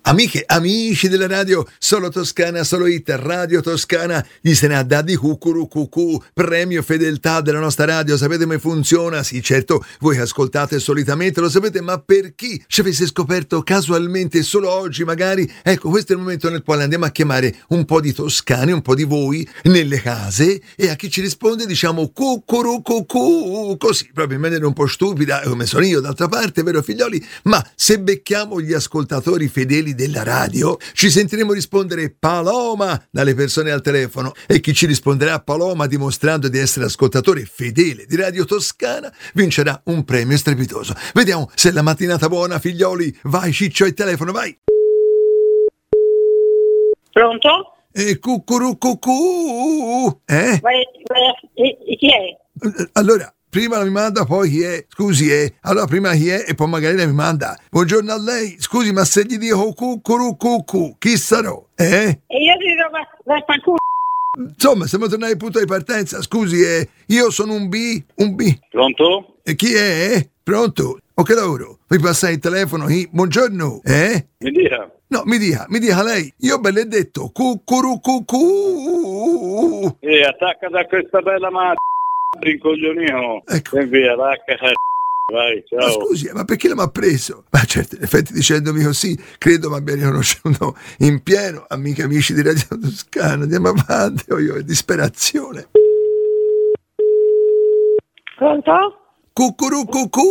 Amiche, amici della radio, solo Toscana, solo Hit, Radio Toscana, gli se ne ha dati cucù, premio fedeltà della nostra radio. Sapete come funziona? Sì, certo, voi che ascoltate solitamente lo sapete, ma per chi ci avesse scoperto casualmente solo oggi magari, ecco, questo è il momento nel quale andiamo a chiamare un po' di toscani, un po' di voi nelle case, e a chi ci risponde diciamo cucù, così, proprio in maniera un po' stupida, come sono io d'altra parte, vero figlioli? Ma se becchiamo gli ascoltatori fedeli della radio, ci sentiremo rispondere Paloma dalle persone al telefono, e chi ci risponderà Paloma dimostrando di essere ascoltatore fedele di Radio Toscana vincerà un premio strepitoso. Vediamo se è la mattinata buona, figlioli. Vai Ciccio, il telefono, vai. Pronto? Cucù. Chi è? Allora, prima mi manda, poi chi è? Scusi, allora prima chi è e poi magari lei mi manda. Buongiorno a lei. Scusi, ma se gli dico cucù, chi sarò? E io ti dico vaffanculo. Insomma, siamo tornati al punto di partenza. Scusi, io sono un B. Pronto? E chi è? Pronto? O che lavoro? Mi passa il telefono? Buongiorno? Mi dica. No, mi dica lei. Io ve l'ho detto cucù. Attacca da questa bella rincoglionino. Ecco. E via, vai, ciao. Ma scusi, ma perché l'ha preso? Ma certo, in effetti dicendomi così, credo mi abbia riconosciuto in pieno. Amici di Radio Toscana, andiamo avanti, io disperazione. Pronto? Cucù.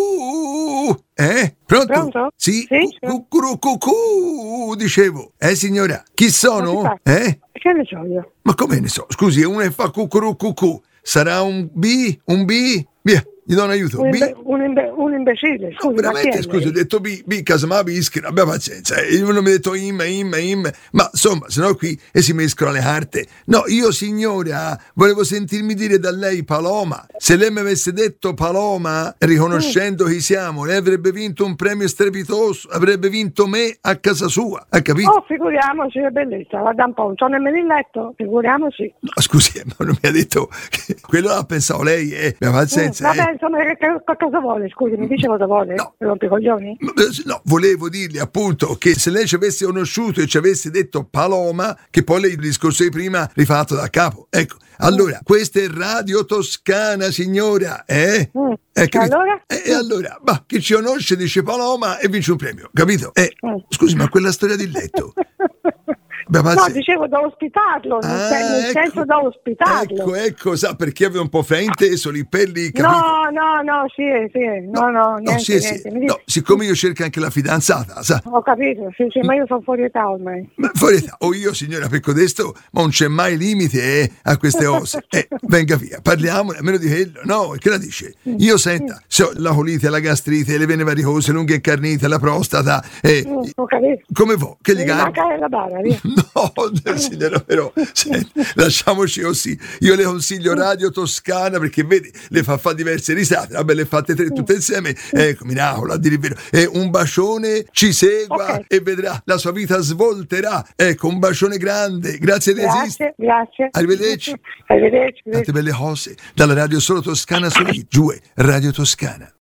Pronto? Sì? Cucù, dicevo. Signora, chi sono? Che ne so io? Ma come ne so? Scusi, uno che fa cucù. Sarà un B? Via, gli do un aiuto. Un imbecille, scusi. Veramente, scusi, ho detto B, casomai bischi, abbia pazienza. Io non mi ho detto im. Ma insomma, sennò qui si mescolano le carte. No, io signora, volevo sentirmi dire da lei Paloma. Se lei mi avesse detto Paloma, riconoscendo chi siamo, lei avrebbe vinto un premio strepitoso, avrebbe vinto me a casa sua, ha capito? Oh, figuriamoci, è bellissima, guarda un po', non so nemmeno il letto, figuriamoci. No, scusi, ma non mi ha detto che quello l'ha pensato lei, mia pazienza. Vabbè, insomma, che cosa vuole, scusi, mi dice cosa vuole? No. Mi rompe i coglioni? No, volevo dirgli appunto che se lei ci avesse conosciuto e ci avesse detto Paloma, che poi lei il discorso di prima rifatto da capo. Ecco, allora, questa è Radio Toscana, signora, Allora? E allora, chi ci conosce dice Paloma e vince un premio, capito? Scusi, ma quella storia del letto... No, dicevo da ospitarlo, nel senso da ospitarlo. Ecco, sa perché avevo un po' frainteso lì per lì, capito? No, sì, niente. No, siccome io cerco anche la fidanzata, sa? Ho capito, sì, ma io sono fuori età ormai. Ma fuori età, o io signora per codesto, ma non c'è mai limite a queste cose. Venga via, parliamone, almeno di quello, no? Che la dice? Io senta, se ho la colite, la gastrite, le vene varicose, lunghe incarnite, la prostata, ho capito. Come va? Che gli manca la bara, via. No, signora, però lasciamoci così. Io le consiglio Radio Toscana perché vedi, le fa diverse risate. Vabbè, le fate tre tutte insieme. Ecco, miracolo, a dire il vero. Un bacione, ci segua e vedrà, la sua vita svolterà. Ecco, un bacione grande. Grazie di esistere. Grazie. Arrivederci. Arrivederci. Tante belle cose dalla Radio Solo Toscana, solo giù, Radio Toscana.